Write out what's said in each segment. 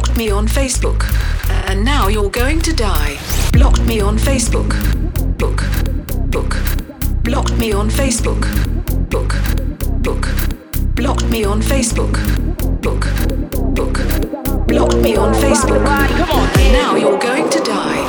blocked me on Facebook, and now you're going to die. Blocked me on Facebook, book, book. Blocked me on Facebook, book, book. Blocked me on Facebook, book, book. Blocked me on Facebook, and now you're going to die.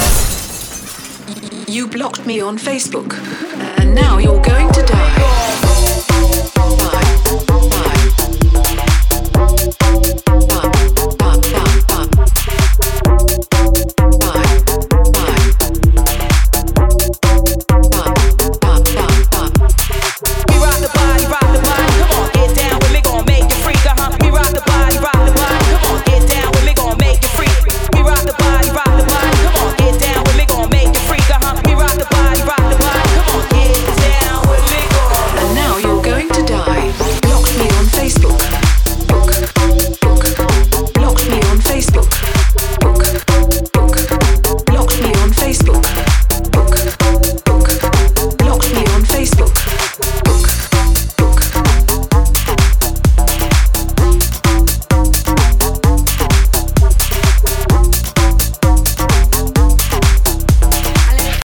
You blocked me on Facebook, and now you're going to die.